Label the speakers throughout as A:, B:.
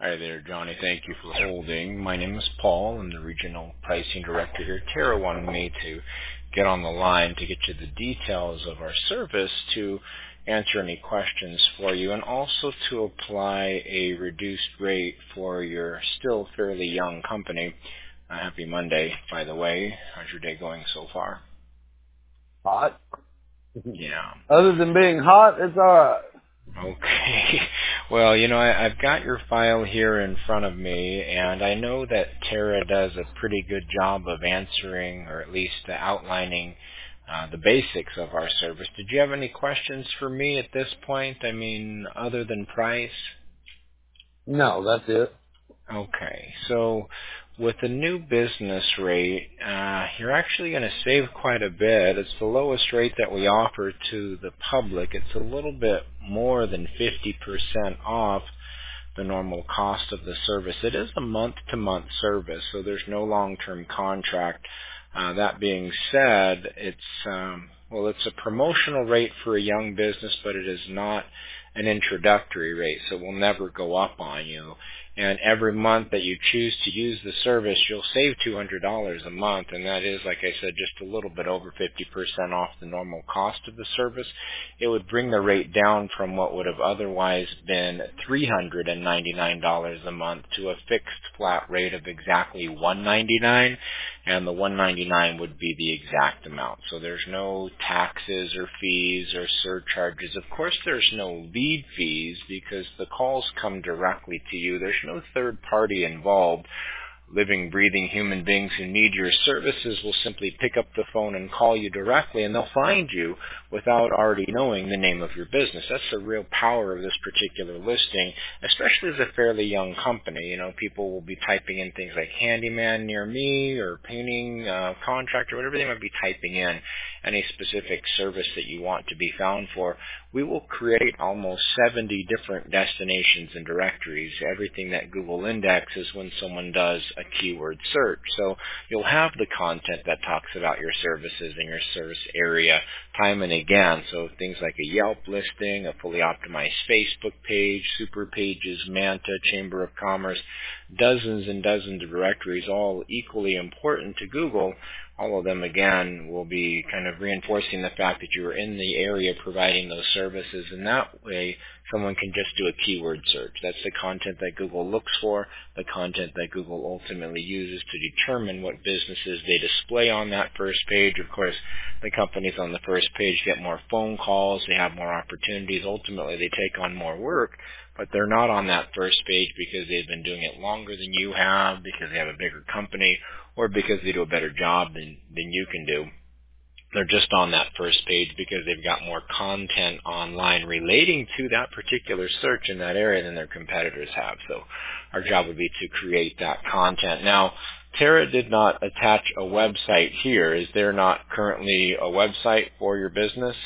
A: Hi there, Johnny. Thank you for holding. My name is Paul. I'm the Regional Pricing Director here. Tara wanted me to get on the line to get you the details of our service to answer any questions for you and also to apply a reduced rate for your still fairly young company. Happy Monday, by the way. How's your day going so far?
B: Hot.
A: Yeah.
B: Other than being hot, it's all right.
A: Okay. Well, I've got your file here in front of me, and I know that Tara does a pretty good job of answering or at least outlining the basics of our service. Did you have any questions for me at this point? I mean, other than price?
B: No, that's it.
A: Okay. So with the new business rate, you're actually going to save quite a bit. It's the lowest rate that we offer to the public. It's a little bit more than 50% off the normal cost of the service. It is a month-to-month service, so there's no long-term contract. That being said, it's a promotional rate for a young business, but it is not an introductory rate, so it will never go up on you. And every month that you choose to use the service, you'll save $200 a month, and that is, like I said, just a little bit over 50% off the normal cost of the service. It would bring the rate down from what would have otherwise been $399 a month to a fixed flat rate of exactly $199, and the $199 would be the exact amount. So there's no taxes or fees or surcharges. Of course, there's no lead fees because the calls come directly to you. There's no third party involved. Living, breathing human beings who need your services will simply pick up the phone and call you directly, and they'll find you without already knowing the name of your business. That's the real power of this particular listing, especially as a fairly young company. People will be typing in things like handyman near me or painting contractor, whatever they might be typing in, any specific service that you want to be found for. We will create almost 70 different destinations and directories, everything that Google indexes when someone does a keyword search. So you'll have the content that talks about your services in your service area time and again. So things like a Yelp listing, a fully optimized Facebook page, super pages, Manta, Chamber of Commerce, dozens and dozens of directories, all equally important to Google. All of them, again, will be kind of reinforcing the fact that you are in the area providing those services, and that way someone can just do a keyword search. That's the content that Google looks for, the content that Google ultimately uses to determine what businesses they display on that first page. Of course, the companies on the first page get more phone calls, they have more opportunities, ultimately they take on more work, but they're not on that first page because they've been doing it longer than you have, because they have a bigger company, or because they do a better job than you can do. They're just on that first page because they've got more content online relating to that particular search in that area than their competitors have. So our job would be to create that content. Now, Tara did not attach a website here. Is there not currently a website for your business?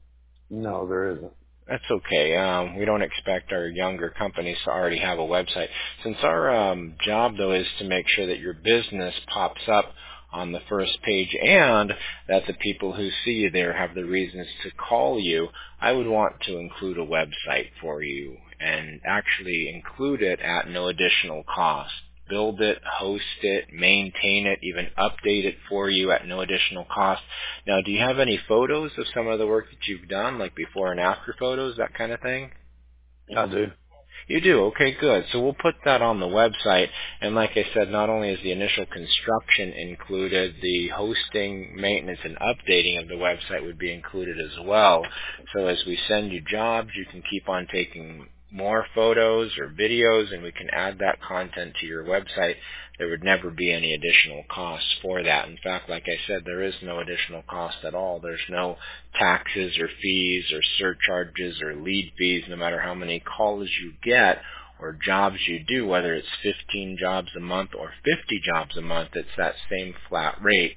B: No, there isn't.
A: That's okay. We don't expect our younger companies to already have a website. Since our job, though, is to make sure that your business pops up on the first page and that the people who see you there have the reasons to call you, I would want to include a website for you and actually include it at no additional cost. Build it, host it, maintain it, even update it for you at no additional cost. Now, do you have any photos of some of the work that you've done, like before and after photos, that kind of thing?
B: I do.
A: You do? Okay, good. So we'll put that on the website. And like I said, not only is the initial construction included, the hosting, maintenance, and updating of the website would be included as well. So as we send you jobs, you can keep on taking more photos or videos, and we can add that content to your website. There would never be any additional costs for that. In fact, like I said, there is no additional cost at all. There's no taxes or fees or surcharges or lead fees, no matter how many calls you get or jobs you do, whether it's 15 jobs a month or 50 jobs a month, it's that same flat rate.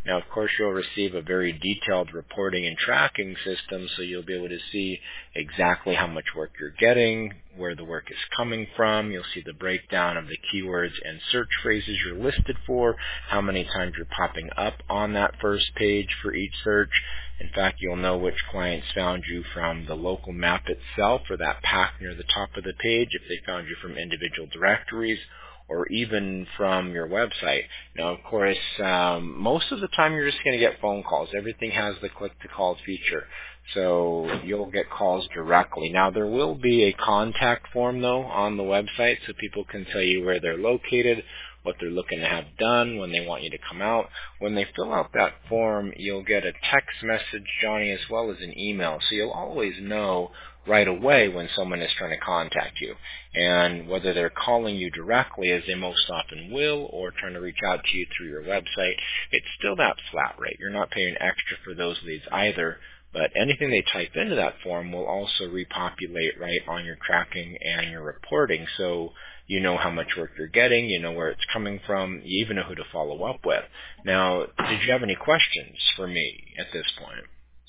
A: Now, of course, you'll receive a very detailed reporting and tracking system, so you'll be able to see exactly how much work you're getting, where the work is coming from. You'll see the breakdown of the keywords and search phrases you're listed for, how many times you're popping up on that first page for each search. In fact, you'll know which clients found you from the local map itself or that pack near the top of the page, if they found you from individual directories, or even from your website. Now, of course, most of the time you're just going to get phone calls. Everything has the click-to-call feature, so you'll get calls directly. Now, there will be a contact form, though, on the website, so people can tell you where they're located, what they're looking to have done, when they want you to come out. When they fill out that form, you'll get a text message, Johnny, as well as an email, so you'll always know right away when someone is trying to contact you. And whether they're calling you directly, as they most often will, or trying to reach out to you through your website, it's still that flat rate. You're not paying extra for those leads either, but anything they type into that form will also repopulate right on your tracking and your reporting, so you know how much work you're getting, you know where it's coming from, you even know who to follow up with. Now, did you have any questions for me at this point?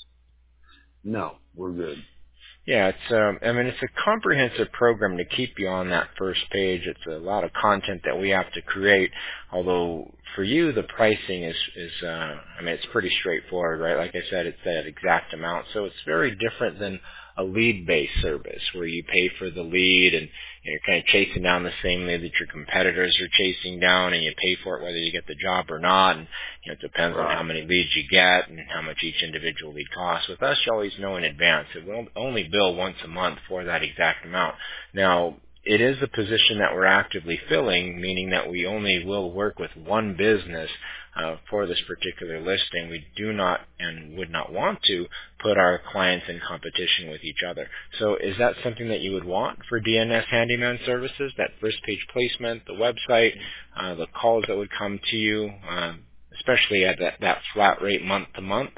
B: No, we're good.
A: Yeah, it's a comprehensive program to keep you on that first page. It's a lot of content that we have to create, although for you the pricing is it's pretty straightforward, right? Like I said, it's that exact amount. So it's very different than a lead-based service where you pay for the lead and you're kind of chasing down the same lead that your competitors are chasing down, and you pay for it whether you get the job or not. And it depends on how many leads you get and how much each individual lead costs. With us, you always know in advance. It will only bill once a month for that exact amount. Now, it is a position that we're actively filling, meaning that we only will work with one business for this particular listing. We do not and would not want to put our clients in competition with each other. So is that something that you would want for DNS Handyman Services, that first page placement, the website, the calls that would come to you, especially at that flat rate month to month?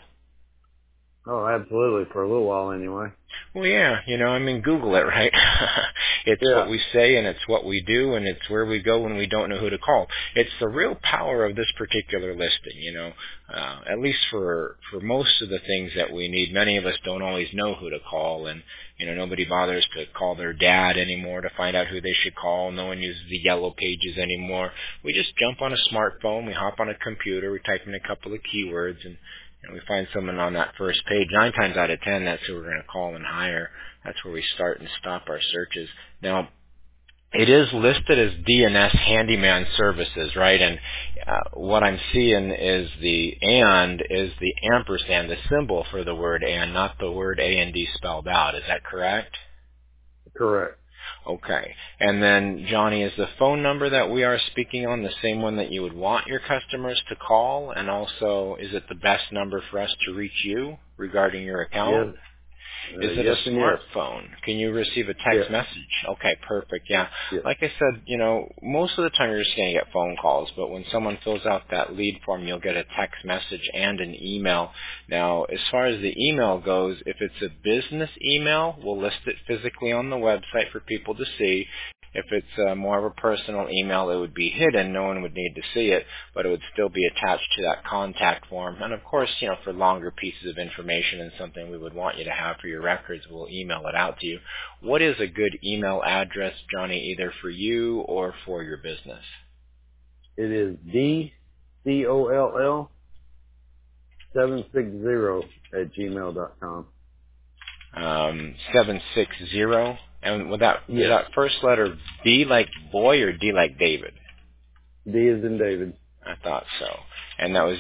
B: Oh, absolutely, for a little while anyway.
A: Well, yeah, Google it, right? It's what we say, and it's what we do, and it's where we go when we don't know who to call. It's the real power of this particular listing, at least for most of the things that we need. Many of us don't always know who to call, and, nobody bothers to call their dad anymore to find out who they should call. No one uses the yellow pages anymore. We just jump on a smartphone, we hop on a computer, we type in a couple of keywords, and we find someone on that first page. 9 times out of 10, that's who we're going to call and hire. That's where we start and stop our searches. Now, it is listed as DNS Handyman Services, right? And what I'm seeing is the ampersand, the symbol for the word and, not the word A&D spelled out. Is that correct?
B: Correct.
A: Okay. And then, Johnny, is the phone number that we are speaking on the same one that you would want your customers to call? And also, is it the best number for us to reach you regarding your account?
B: Yes.
A: Is it
B: Yes
A: a
B: and
A: smartphone? Can you receive a text message? Okay, perfect. Yeah. Like I said, most of the time you're just going to get phone calls, but when someone fills out that lead form, you'll get a text message and an email. Now, as far as the email goes, if it's a business email, we'll list it physically on the website for people to see. If it's more of a personal email, it would be hidden. No one would need to see it, but it would still be attached to that contact form. And of course, for longer pieces of information and something we would want you to have for your records, we'll email it out to you. What is a good email address, Johnny, either for you or for your business?
B: It is DCOLL760@gmail.com.
A: 760. And would that first letter B like boy or D like David?
B: D as in David.
A: I thought so. And that was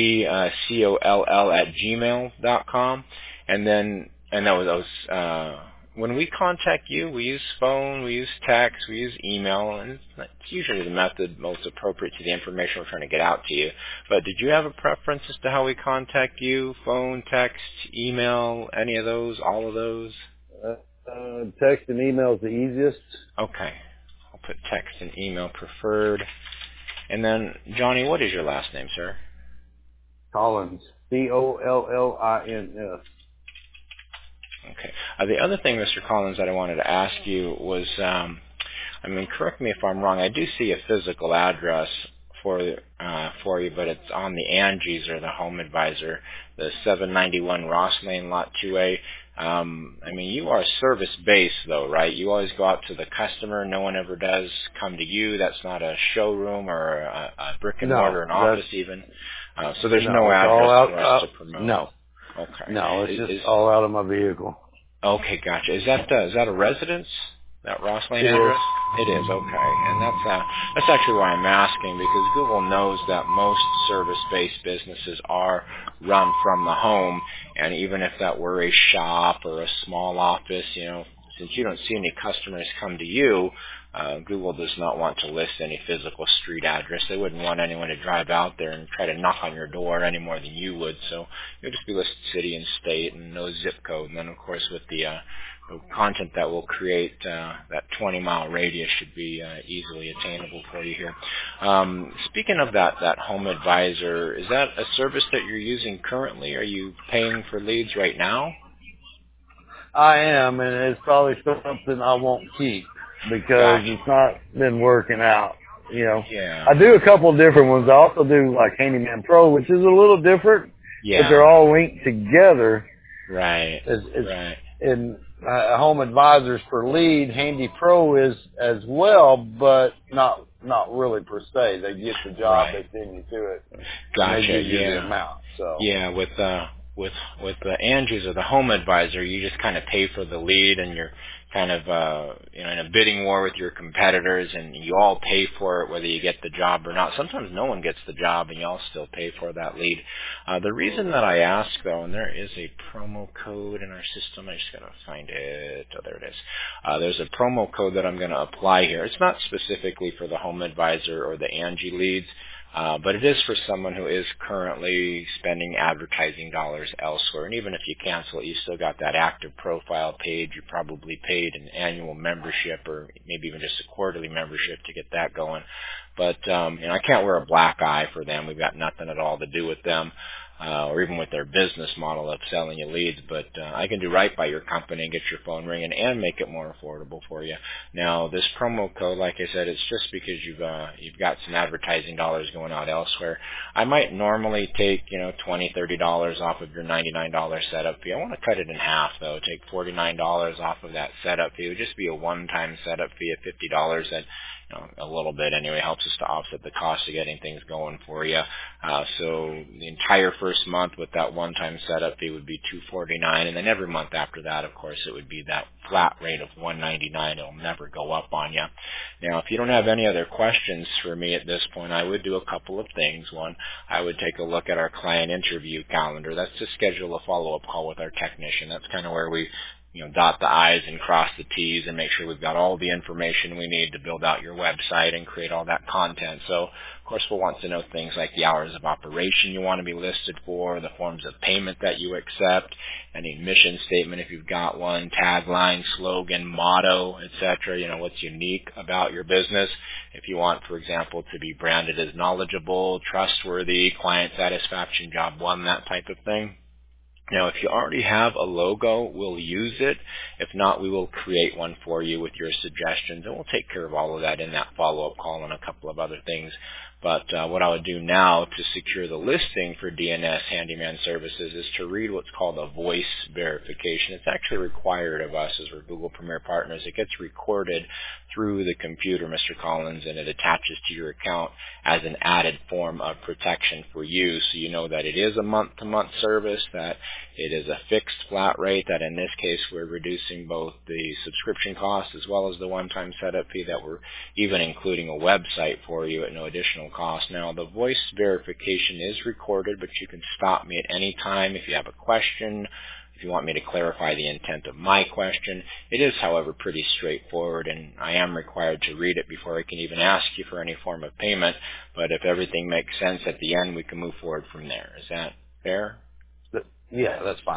A: DCOLL@gmail.com. And that was when we contact you, we use phone, we use text, we use email, and it's usually the method most appropriate to the information we're trying to get out to you. But did you have a preference as to how we contact you? Phone, text, email, any of those, all of those?
B: Text and email is the easiest.
A: Okay. I'll put text and email preferred. And then, Johnny, what is your last name, sir?
B: Collins. Collins.
A: Okay. The other thing, Mr. Collins, that I wanted to ask you was, correct me if I'm wrong, I do see a physical address for for you, but it's on the Angie's or the Home Advisor, the 791 Ross Lane, Lot 2A. I mean, you are service-based, though, right? You always go out to the customer. No one ever does come to you. That's not a showroom or a brick and mortar, an office even. So there's no address for us to promote.
B: No.
A: Okay.
B: No, it's just all out of my vehicle.
A: Okay, gotcha. Is that a residence? That Ross Lane address? It is, okay. And that's actually why I'm asking, because Google knows that most service-based businesses are run from the home, and even if that were a shop or a small office, since you don't see any customers come to you, Google does not want to list any physical street address. They wouldn't want anyone to drive out there and try to knock on your door any more than you would. So you'll just be listed city and state and no zip code. And then, of course, with the content that will create, that 20-mile radius should be easily attainable for you here. Speaking of that Home Advisor, is that a service that you're using currently? Are you paying for leads right now?
B: I am, and it's probably something I won't keep because it's not been working out.
A: Yeah.
B: I do a couple of different ones. I also do like Handyman Pro, which is a little different, but they're all linked together.
A: Right.
B: Right. And Home Advisors for lead, Handy Pro is as well, but not really per se. They get the job, they send you to it.
A: Gotcha.
B: They give you the amount. So
A: yeah, with the Angie's or the Home Advisor, you just kind of pay for the lead, and you're kind of in a bidding war with your competitors, and you all pay for it whether you get the job or not. Sometimes no one gets the job, and you all still pay for that lead. The reason that I ask, though, and there is a promo code in our system. I just got to find it. Oh, there it is. There's a promo code that I'm going to apply here. It's not specifically for the Home Advisor or the Angie leads. But it is for someone who is currently spending advertising dollars elsewhere. And even if you cancel it, you still got that active profile page. You probably paid an annual membership or maybe even just a quarterly membership to get that going. But I can't wear a black eye for them. We've got nothing at all to do with them. Or even with their business model of selling you leads, but I can do right by your company and get your phone ringing and make it more affordable for you. Now, this promo code, like I said, it's just because you've got some advertising dollars going out elsewhere. I might normally take $20-$30 off of your $99 setup fee. I want to cut it in half though. Take $49 off of that setup fee. It would just be a one-time setup fee of $50 that a little bit anyway helps us to offset the cost of getting things going for you. So the entire first month with that one-time setup fee would be $249, and then every month after that, of course, it would be that flat rate of $199. It'll never go up on you. Now, if you don't have any other questions for me at this point, I would do a couple of things. One, I would take a look at our client interview calendar. That's to schedule a follow-up call with our technician. That's kind of where we dot the I's and cross the T's and make sure we've got all the information we need to build out your website and create all that content. So, of course, we'll want to know things like the hours of operation you want to be listed for, the forms of payment that you accept, any mission statement if you've got one, tagline, slogan, motto, etc. What's unique about your business. If you want, for example, to be branded as knowledgeable, trustworthy, client satisfaction, job one, that type of thing. Now, if you already have a logo, we'll use it. If not, we will create one for you with your suggestions, and we'll take care of all of that in that follow-up call and a couple of other things. But what I would do now to secure the listing for DNS Handyman Services is to read what's called a voice verification. It's actually required of us as we're Google Premier Partners. It gets recorded through the computer, Mr. Collins, and it attaches to your account as an added form of protection for you, so you know that it is a month-to-month service, that it is a fixed flat rate, that in this case we're reducing both the subscription cost as well as the one-time setup fee, that we're even including a website for you at no additional cost. Now, the voice verification is recorded, but you can stop me at any time if you have a question, if you want me to clarify the intent of my question. It is, however, pretty straightforward, and I am required to read it before I can even ask you for any form of payment, but if everything makes sense at the end, we can move forward from there. Is that fair?
B: Yeah, that's fine.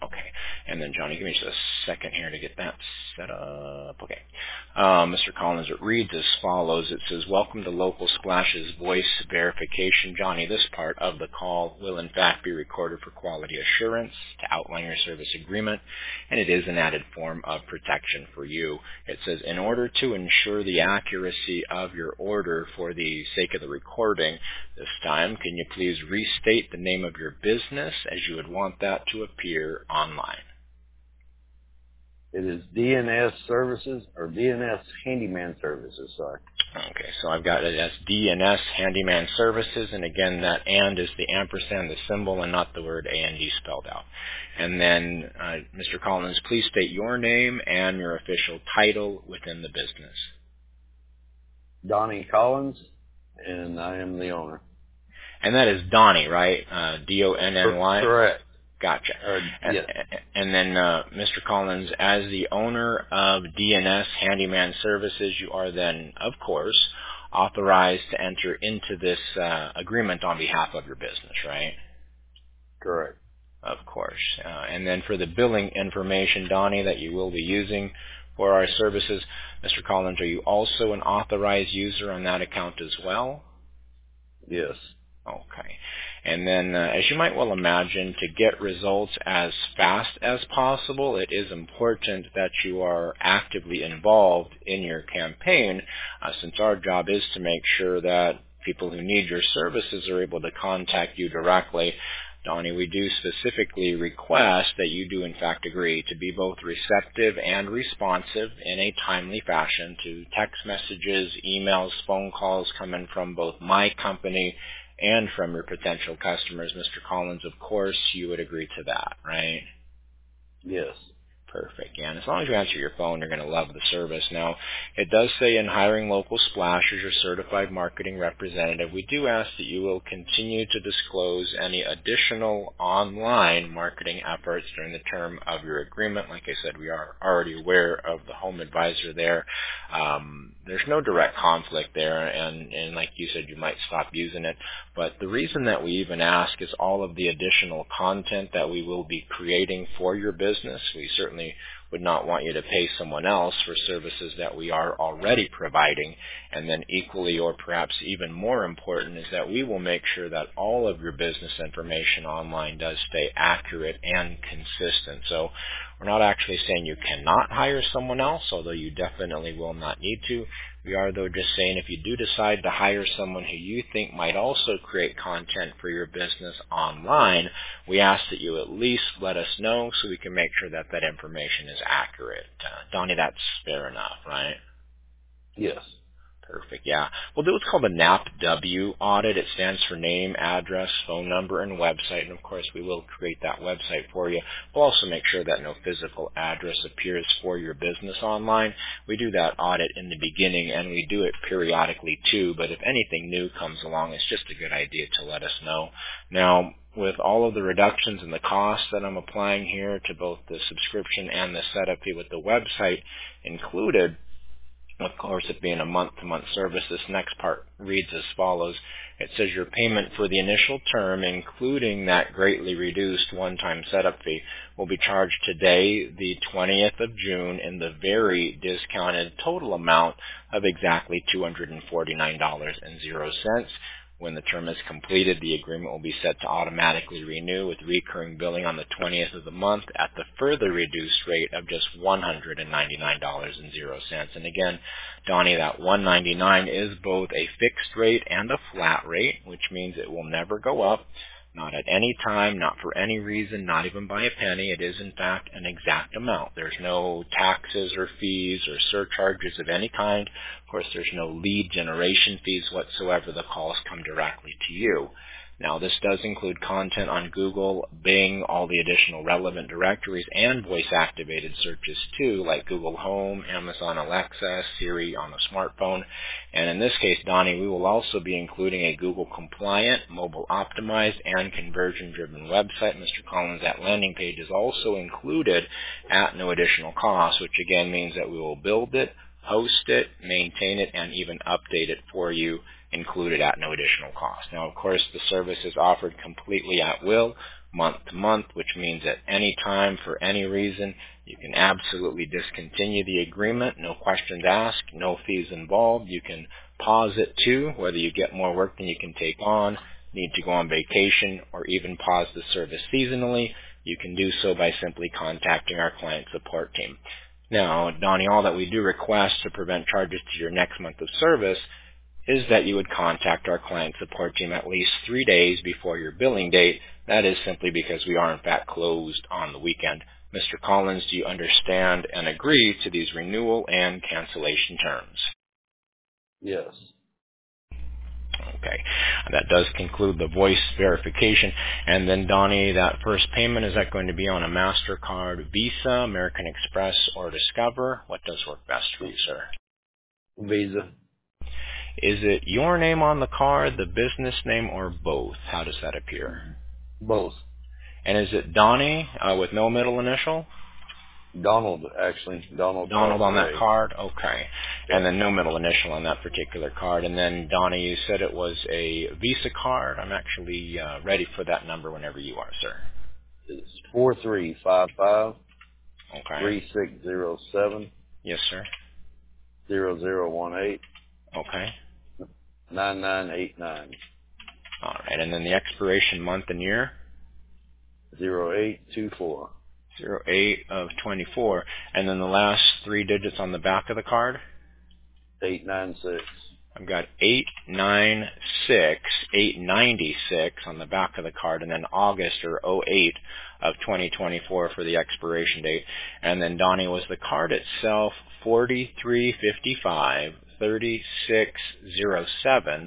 A: Okay. And then, Johnny, give me just a second here to get that set up. Okay. Mr. Collins, it reads as follows. It says, welcome to Local Splash's voice verification. Johnny, this part of the call will in fact be recorded for quality assurance to outline your service agreement, and it is an added form of protection for you. It says, in order to ensure the accuracy of your order for the sake of the recording this time, can you please restate the name of your business as you would want that to appear online?
B: It is DNS Services, or DNS Handyman Services, sorry.
A: Okay, so I've got it as DNS Handyman Services, and again, that and is the ampersand, the symbol, and not the word A-N-D spelled out. And then, Mr. Collins, please state your name and your official title within the business.
B: Donnie Collins, and I am the owner.
A: And that is Donnie, right? D-O-N-N-Y?
B: Correct.
A: Gotcha.
B: Yes.
A: And then, Mr. Collins, as the owner of DNS Handyman Services, you are then, of course, authorized to enter into this agreement on behalf of your business, right?
B: Correct.
A: Of course. And then for the billing information, Donnie, that you will be using for our services, Mr. Collins, are you also an authorized user on that account as well?
B: Yes.
A: Okay. And then, as you might well imagine, to get results as fast as possible, it is important that you are actively involved in your campaign, since our job is to make sure that people who need your services are able to contact you directly. Donnie, we do specifically request that you do in fact agree to be both receptive and responsive in a timely fashion to text messages, emails, phone calls coming from both my company and from your potential customers. Mr. Collins, of course, you would agree to that, right?
B: Yes.
A: Perfect. Yeah, and as long as you answer your phone, you're going to love the service. Now, it does say in hiring Local Splash as your certified marketing representative, we do ask that you will continue to disclose any additional online marketing efforts during the term of your agreement. Like I said, we are already aware of the Home Advisor there. There's no direct conflict there, and like you said, you might stop using it. But the reason that we even ask is all of the additional content that we will be creating for your business. We certainly would not want you to pay someone else for services that we are already providing. And then equally, or perhaps even more important, is that we will make sure that all of your business information online does stay accurate and consistent. So we're not actually saying you cannot hire someone else, although you definitely will not need to. We are, though, just saying if you do decide to hire someone who you think might also create content for your business online, we ask that you at least let us know so we can make sure that that information is accurate. Donnie, that's fair enough, right?
B: Yes.
A: Perfect, yeah. We'll do what's called a NAPW audit. It stands for name, address, phone number, and website. And, of course, we will create that website for you. We'll also make sure that no physical address appears for your business online. We do that audit in the beginning, and we do it periodically, too. But if anything new comes along, it's just a good idea to let us know. Now, with all of the reductions in the cost that I'm applying here to both the subscription and the setup fee with the website included, of course, it being a month-to-month service, this next part reads as follows. It says your payment for the initial term, including that greatly reduced one-time setup fee, will be charged today, the 20th of June, in the very discounted total amount of exactly $249.00. When the term is completed, the agreement will be set to automatically renew with recurring billing on the 20th of the month at the further reduced rate of just $199.00. And again, Donnie, that $199 is both a fixed rate and a flat rate, which means it will never go up. Not at any time, not for any reason, not even by a penny. It is, in fact, an exact amount. There's no taxes or fees or surcharges of any kind. Of course, there's no lead generation fees whatsoever. The calls come directly to you. Now, this does include content on Google, Bing, all the additional relevant directories, and voice-activated searches, too, like Google Home, Amazon Alexa, Siri on the smartphone. And in this case, Donnie, we will also be including a Google-compliant, mobile-optimized, and conversion-driven website. Mr. Collins, that landing page is also included at no additional cost, which again means that we will build it, host it, maintain it, and even update it for you, included at no additional cost. Now, of course, the service is offered completely at will. month to month, which means at any time, for any reason, you can absolutely discontinue the agreement, no questions asked, no fees involved. You can pause it too, whether you get more work than you can take on, need to go on vacation, or even pause the service seasonally. You can do so by simply contacting our client support team. Now, Donnie, all that we do request to prevent charges to your next month of service is that you would contact our client support team at least 3 days before your billing date. That is simply because we are in fact closed on the weekend. Mr. Collins, do you understand and agree to these renewal and cancellation terms?
B: Yes.
A: Okay. That does conclude the voice verification. And then, Donnie, that first payment, is that going to be on a MasterCard, Visa, American Express, or Discover? What does work best for you, sir?
B: Visa.
A: Is it your name on the card, the business name, or both? How does that appear?
B: Both.
A: And is it Donnie with no middle initial?
B: Donald, actually. Donald
A: on that card? Okay.
B: Yeah.
A: And then no middle initial on that particular card. And then, Donnie, you said it was a Visa card. I'm actually ready for that number whenever you are, sir.
B: It's 4355
A: Okay.
B: 3607
A: Yes, sir.
B: 0018
A: Okay.
B: 9989
A: All right. And then the expiration month and year?
B: 0824
A: 08 of 24. And then the last 3 digits on the back of the card?
B: 896.
A: I've got 896 on the back of the card, and then August or 08 of 2024 for the expiration date. And then, Donnie, was the card itself 4355 3607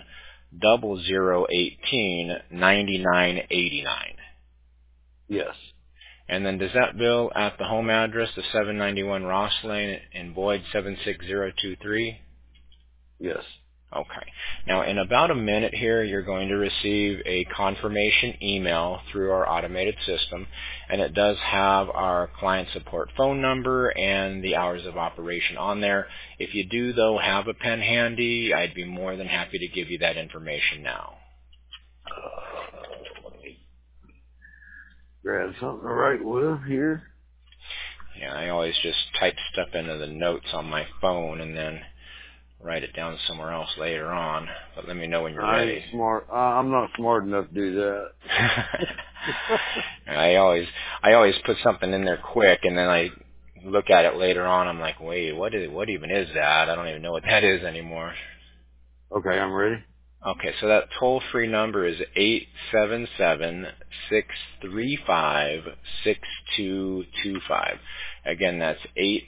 A: 0018 9989?
B: Yes.
A: And then does that bill at the home address, the 791 Ross Lane in Boyd 76023?
B: Yes.
A: Okay. Now, in about a minute here, you're going to receive a confirmation email through our automated system, and it does have our client support phone number and the hours of operation on there. If you do, though, have a pen handy, I'd be more than happy to give you that information now.
B: Let me grab something to write with here.
A: Yeah, I always just type stuff into the notes on my phone and then write it down somewhere else later on. But let me know when you're ready.
B: I'm not smart enough to do that.
A: I always put something in there quick, and then I look at it later on. I'm like, wait, what even is that? I don't even know what that is anymore.
B: Okay, I'm ready.
A: Okay, so that toll-free number is 877-635-6225. Again, that's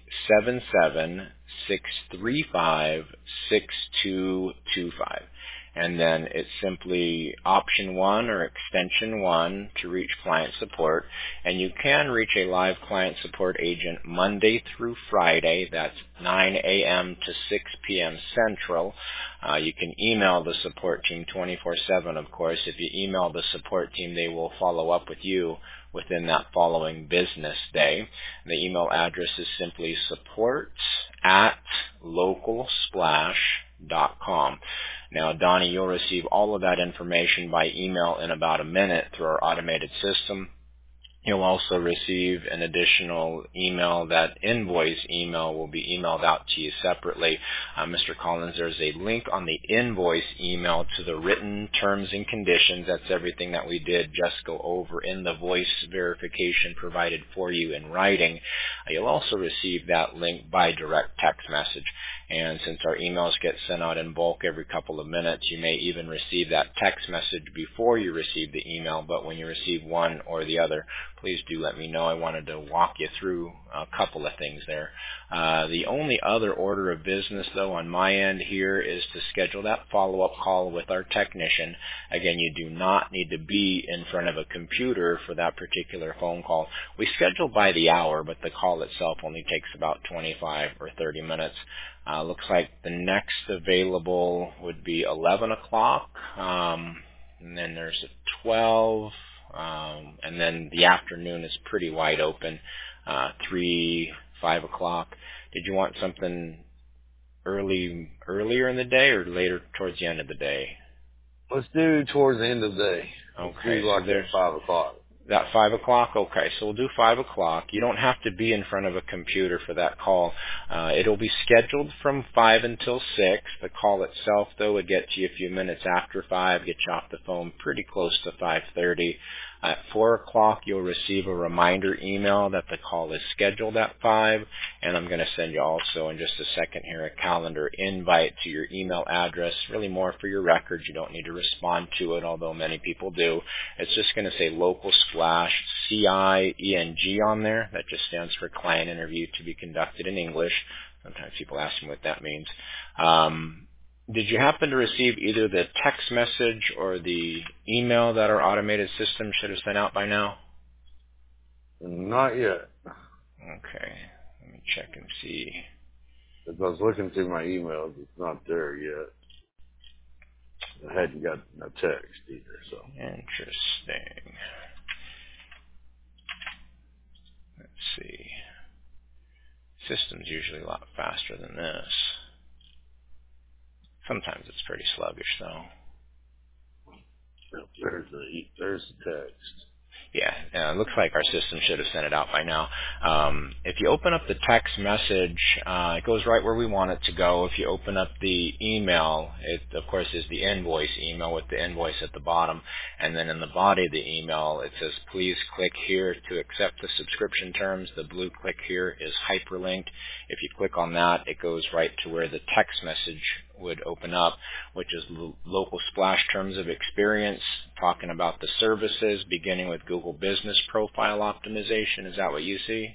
A: 877-635-6225. And then it's simply option 1 or extension 1 to reach client support. And you can reach a live client support agent Monday through Friday. That's 9 a.m. to 6 p.m. Central. You can email the support team 24/7, of course. If you email the support team, they will follow up with you within that following business day. The email address is simply support@localsplash.com. Now, Donnie, you'll receive all of that information by email in about a minute through our automated system. You'll also receive an additional email. That invoice email will be emailed out to you separately. Mr. Collins, there's a link on the invoice email to the written terms and conditions. That's everything that we did just go over in the voice verification provided for you in writing. You'll also receive that link by direct text message. And since our emails get sent out in bulk every couple of minutes, you may even receive that text message before you receive the email. But when you receive one or the other, please do let me know. I wanted to walk you through a couple of things there. The only other order of business, though, on my end here is to schedule that follow-up call with our technician. Again, you do not need to be in front of a computer for that particular phone call. We schedule by the hour, but the call itself only takes about 25 or 30 minutes. Looks like the next available would be 11 o'clock, and then there's a 12, and then the afternoon is pretty wide open, 3, 5 o'clock. Did you want something earlier in the day or later towards the end of the day?
B: Let's do towards the end of the day.
A: Okay,
B: like
A: so there's
B: 5 o'clock.
A: That 5 o'clock? Okay, so we'll do 5 o'clock. You don't have to be in front of a computer for that call. It'll be scheduled from 5 until 6. The call itself, though, would get to you a few minutes after 5, get you off the phone pretty close to 5:30. At 4 o'clock, you'll receive a reminder email that the call is scheduled at 5, and I'm going to send you also in just a second here a calendar invite to your email address, really more for your records. You don't need to respond to it, although many people do. It's just going to say Local Splash CIENG on there. That just stands for Client Interview to be conducted in English. Sometimes people ask me what that means. Did you happen to receive either the text message or the email that our automated system should have sent out by now?
B: Not yet.
A: Okay. Let me check and see.
B: As I was looking through my emails, it's not there yet. I hadn't got a text either, so.
A: Interesting. Let's see. System's usually a lot faster than this. Sometimes it's pretty sluggish, though.
B: There's the text.
A: Yeah, it looks like our system should have sent it out by now. If you open up the text message, it goes right where we want it to go. If you open up the email, it, of course, is the invoice email with the invoice at the bottom. And then in the body of the email, it says, please click here to accept the subscription terms. The blue click here is hyperlinked. If you click on that, it goes right to where the text message would open up, which is Local Splash Terms of Experience, talking about the services, beginning with Google Business Profile Optimization. Is that what you see?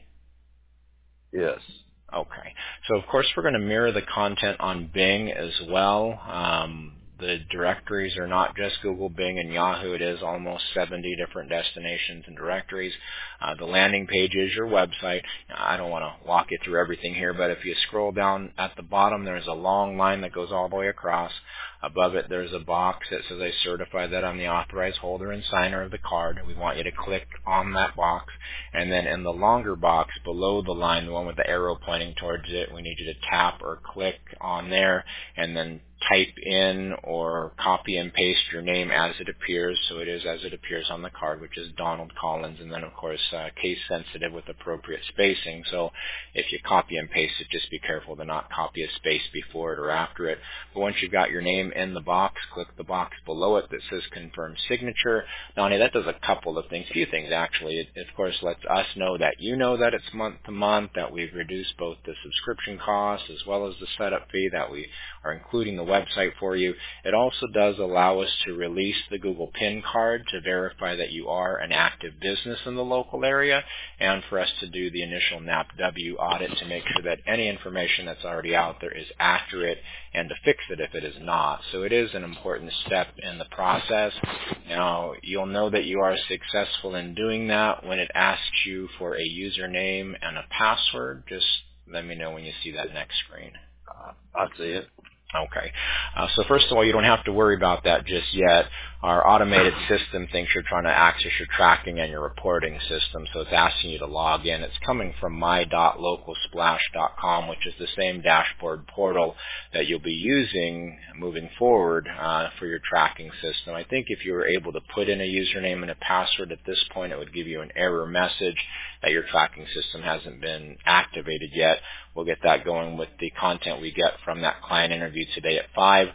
B: Yes.
A: Okay. So, of course, we're going to mirror the content on Bing as well. The directories are not just Google, Bing, and Yahoo. It is almost 70 different destinations and directories. The landing page is your website. Now, I don't want to walk you through everything here, but if you scroll down at the bottom, there's a long line that goes all the way across. Above it, there's a box that says, I certify that I'm the authorized holder and signer of the card. We want you to click on that box. And then in the longer box below the line, the one with the arrow pointing towards it, we need you to tap or click on there and then type in or copy and paste your name as it appears. So it is as it appears on the card, which is Donald Collins. And then, of course, case sensitive with appropriate spacing. So if you copy and paste it, just be careful to not copy a space before it or after it. But once you've got your name in the box, click the box below it that says confirm signature. Donnie, that does a couple of things, a few things actually. It, of course, lets us know that you know that it's month to month, that we've reduced both the subscription costs as well as the setup fee, that we are including the website for you. It also does allow us to release the Google PIN card to verify that you are an active business in the local area, and for us to do the initial NAPW audit to make sure that any information that's already out there is accurate and to fix it if it is not. So it is an important step in the process. Now, you'll know that you are successful in doing that when it asks you for a username and a password. Just let me know when you see that next screen.
B: I see it.
A: Okay. So first of all, you don't have to worry about that just yet. Our automated system thinks you're trying to access your tracking and your reporting system, so it's asking you to log in. It's coming from my.localsplash.com, which is the same dashboard portal that you'll be using moving forward for your tracking system. I think if you were able to put in a username and a password at this point, it would give you an error message that your tracking system hasn't been activated yet. We'll get that going with the content we get from that client interview today at 5.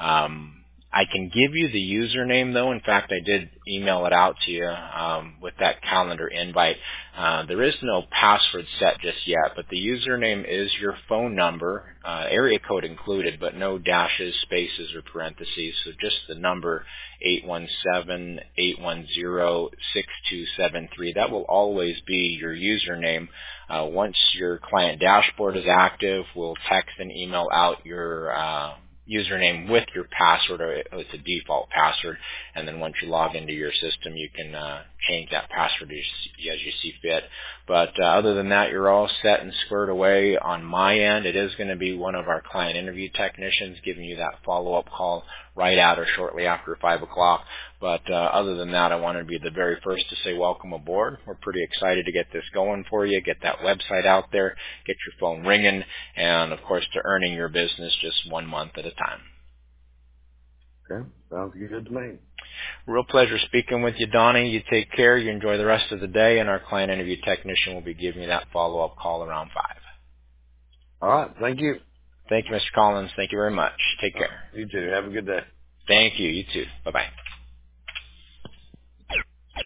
A: I can give you the username, though. In fact, I did email it out to you with that calendar invite. There is no password set just yet, but the username is your phone number, area code included, but no dashes, spaces, or parentheses. So just the number 817-810-6273. That will always be your username. Once your client dashboard is active, we'll text and email out your username with your password, or it's a default password, and then once you log into your system, you can change that password as you see fit. But other than that, you're all set and squared away on my end. It is going to be one of our client interview technicians giving you that follow-up call right at or shortly after 5 o'clock. But other than that, I wanted to be the very first to say welcome aboard. We're pretty excited to get this going for you, get that website out there, get your phone ringing, and, of course, to earning your business just 1 month at a time.
B: Okay, sounds good to me.
A: Real pleasure speaking with you, Donnie. You take care. You enjoy the rest of the day, and our client interview technician will be giving you that follow-up call around 5.
B: All right. Thank you.
A: Thank you, Mr. Collins. Thank you very much. Take care.
B: You too. Have a good day.
A: Thank you. You too. Bye-bye.